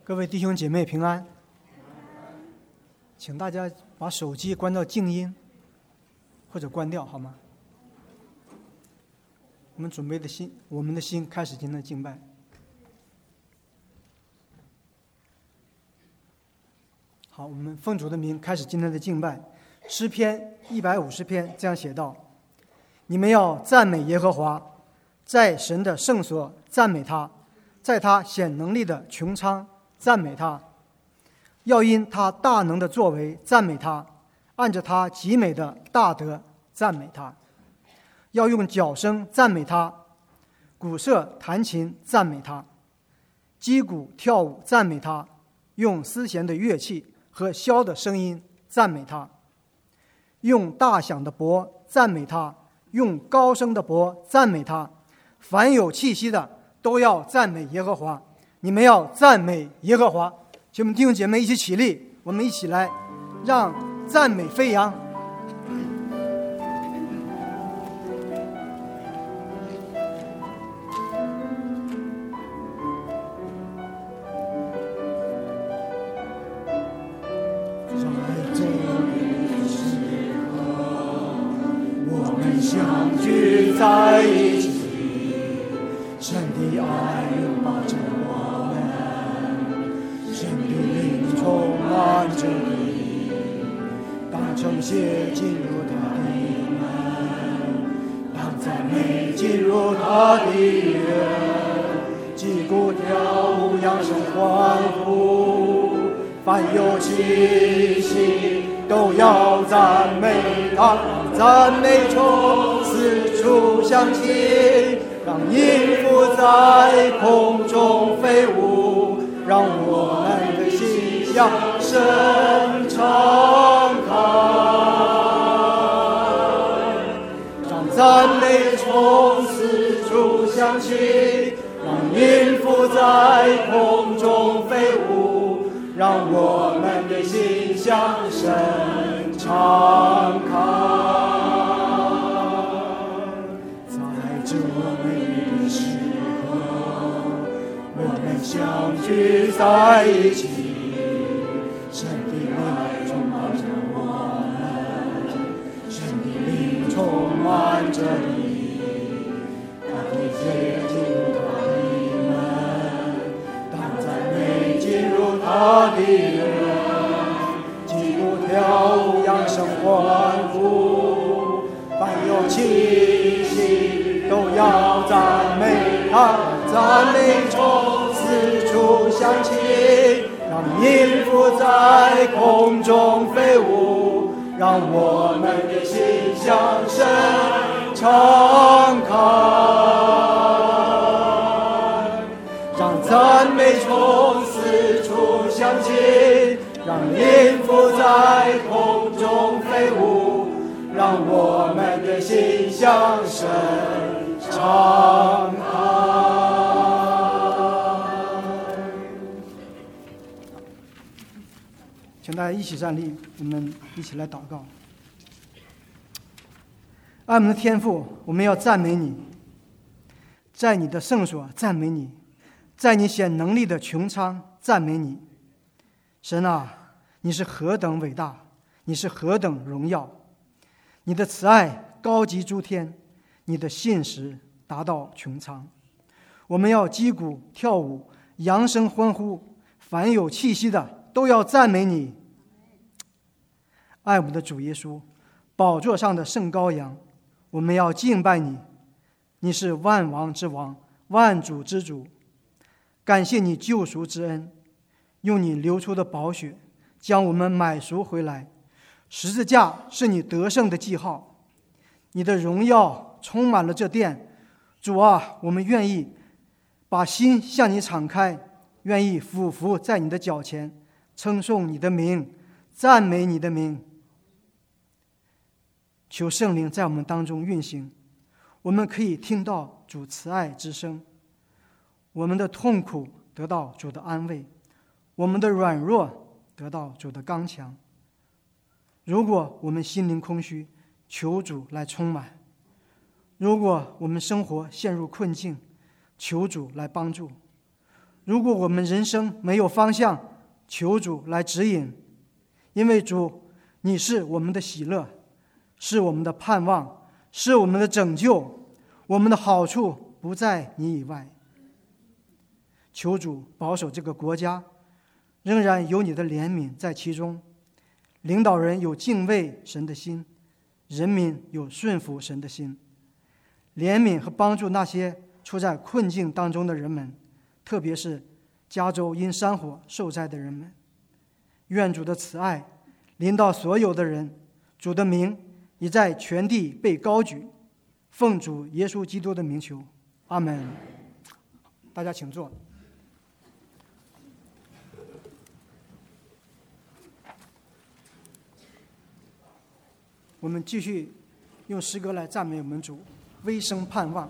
各位弟兄姐妹平安，请大家把手机关到静音或者关掉好吗？我们准备的心，我们的心开始今天的敬拜。好，我们奉主的名开始今天的敬拜。诗篇150篇这样写道：你们要赞美耶和华，在神的圣所赞美他，在他显能力的穹苍赞美他，要因他大能的作为赞美他，按着他极美的大德赞美他，要用角声赞美他，鼓瑟弹琴赞美他，击鼓跳舞赞美他，用丝弦的乐器和箫的声音赞美他，用大响的钹赞美他，用高声的钹赞美他，凡有气息的都要赞美耶和华。你们要赞美耶和华。请我们弟兄姐妹一起起立，我们一起来让赞美飞扬。 相聚在一起，神的爱拥抱着我们，神的灵充满着你，当称谢进入他的门，当赞美进入他的园，击鼓跳舞扬声欢呼，凡有气息都要赞美他，赞美从四处响起，让音符在空中飞舞，让我们的心向神敞开，让赞美从四处响起，让音符在空中飞舞，让我们的心向神敞开。在这美丽的时刻，我们相聚在一起，神的爱充满着我们，神的灵充满着你，他的血进入他的门，当赞美进入他的园，击鼓跳舞扬声欢呼，凡有气息都要赞美他，赞美从四处响起，让音符在空中飞舞，让我们的心向神敞开，让赞美从四处响起，让音符在空中飞舞，让我们的心向神敞开。 请大家一起站立，我们一起来祷告。爱我们的天父，我们要赞美你，在你的圣所赞美你，在你显能力的穹苍赞美你。神啊，你是何等伟大，你是何等荣耀，你的慈爱高及诸天，你的信实达到穹苍。我们要击鼓跳舞，扬声欢呼，凡有气息的都要赞美你。爱我们的主耶稣，宝座上的圣羔羊，我们要敬拜你，你是万王之王，万主之主。感谢你救赎之恩，用你流出的宝血将我们买赎回来，十字架是你得胜的记号，你的荣耀充满了这殿。主啊，我们愿意把心向你敞开，愿意俯伏在你的脚前，称颂你的名，赞美你的名。求圣灵在我们当中运行，我们可以听到主慈爱之声，我们的痛苦得到主的安慰，我们的软弱得到主的刚强。如果我们心灵空虚，求主来充满；如果我们生活陷入困境，求主来帮助； 如果我们人生没有方向，求主来指引，因为主，你是我们的喜乐，是我们的盼望，是我们的拯救，我们的好处不在你以外。求主保守这个国家，仍然有你的怜悯在其中，领导人有敬畏神的心，人民有顺服神的心，怜悯和帮助那些处在困境当中的人们，特别是加州因山火受灾的人们。愿主的慈爱临到所有的人，主的名已在全地被高举，奉主耶稣基督的名求，阿们。大家请坐。我们继续用诗歌来赞美我们主，微声盼望。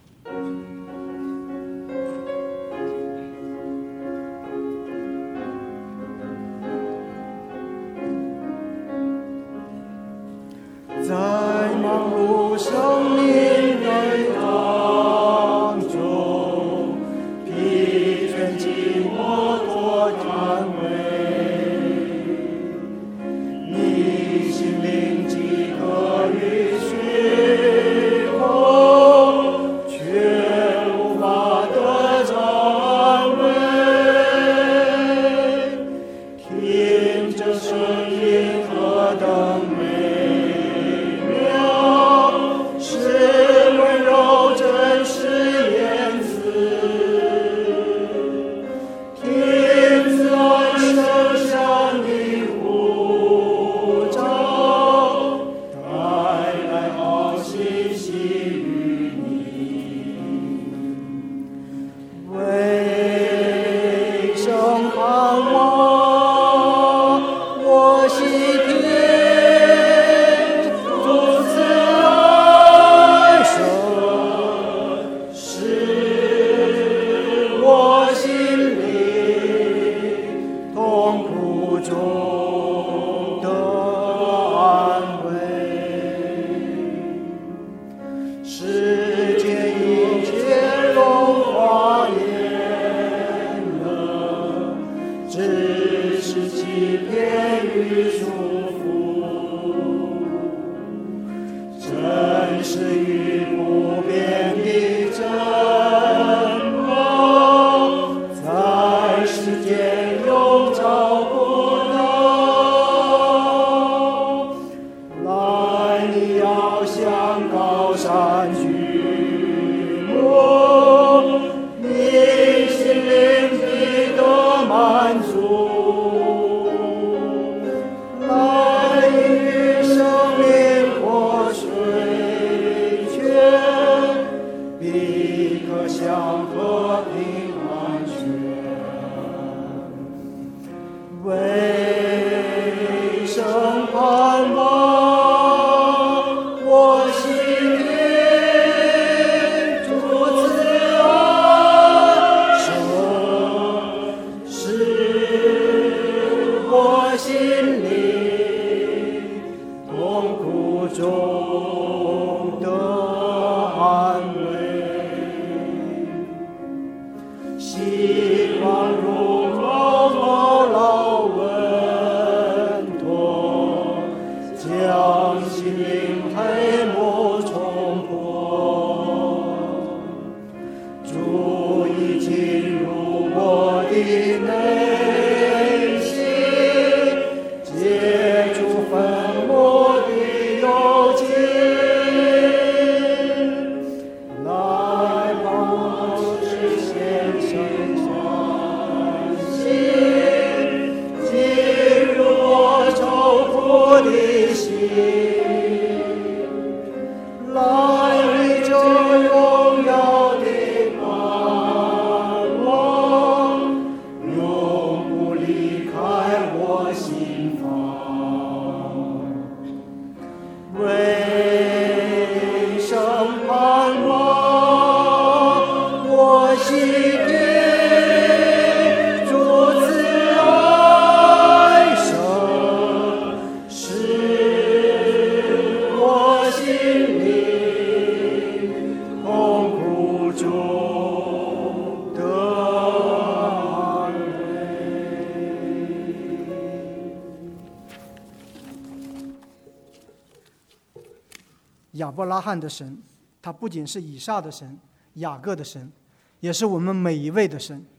在忙碌生命的当中，疲倦寂寞多叹味，你心灵饥渴于虚空，却无法得着安慰。听着声音何等美，希望如同老问亚伯拉罕的神，他不仅是以撒的神、雅各的神，也是我们每一位的神。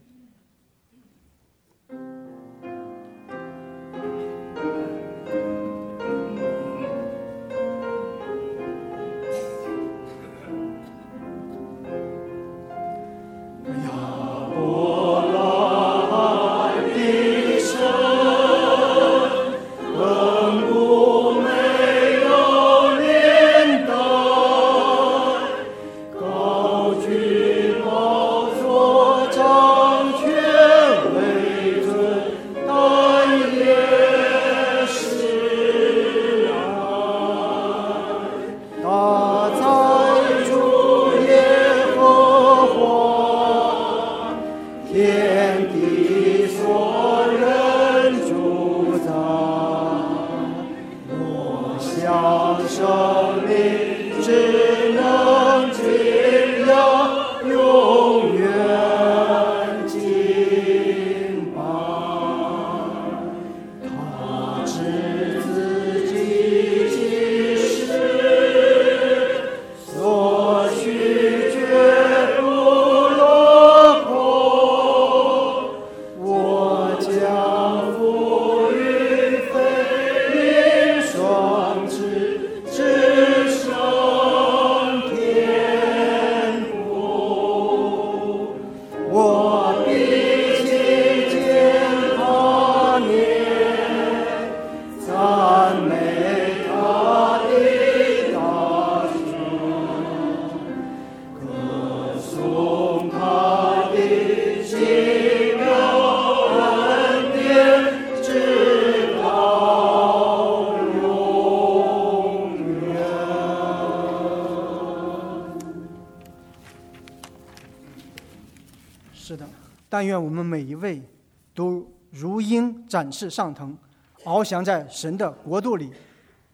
是的，但愿我们每一位都如鹰展翅上腾，翱翔在神的国度里。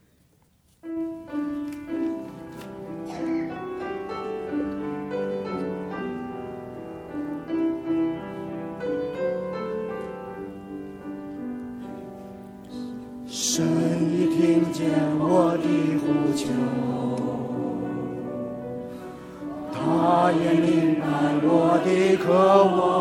神已听见我的呼求，他也明白我的渴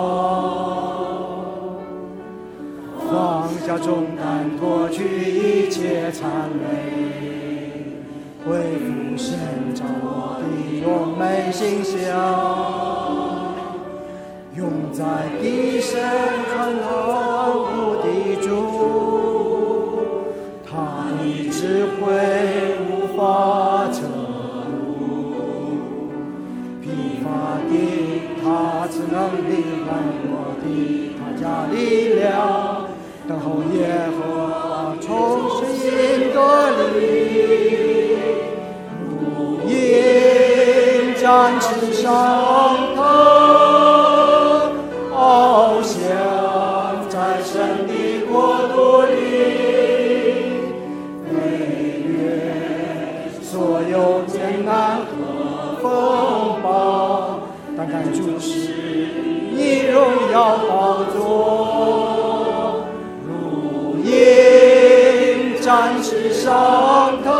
望，放下重担，脱去一切残累，恢复神造我的荣美形象，永在地神传到无地主，他的智慧无法测度，疲乏的他只能力软弱的他加力量，等候耶和华重新得力，如鹰展翅上腾，翱翔在神的国度里，飞越所有艰难和风暴，但敢注视你荣耀宝座，如鹰展翅上腾，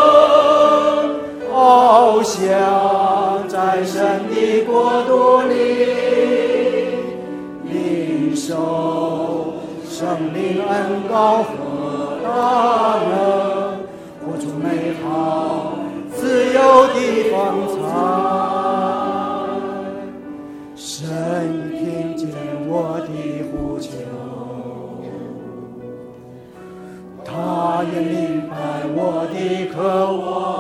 翱翔在神的国度里，领受生命恩膏和大能，活出美好自由的风采。神已听见我的呼求，他也明白我的渴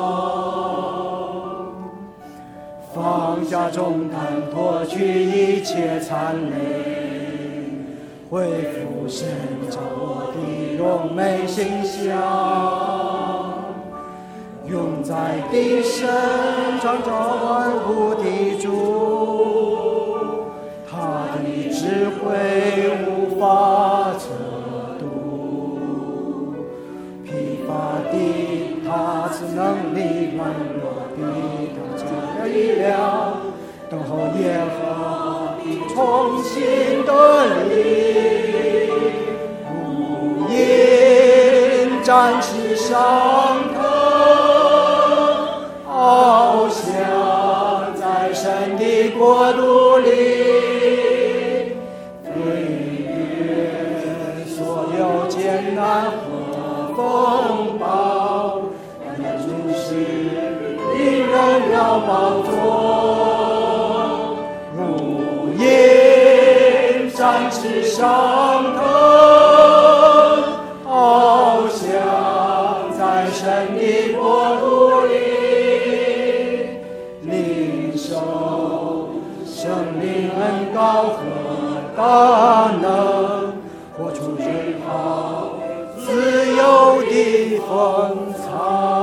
望，放下重担，脱去一切残累，恢复神造我的荣美形象，永在地神创造万物的主，他的智慧无法测度，疲乏的他赐能力，软弱的他加力量，等候耶和华的重新得力，如鹰展翅上腾， 岁月，所有艰难和风暴，那就是令人要宝座，如鹰展翅上腾，翱翔在神的国度里，领受生命恩膏和大能，活出美好自由的风采。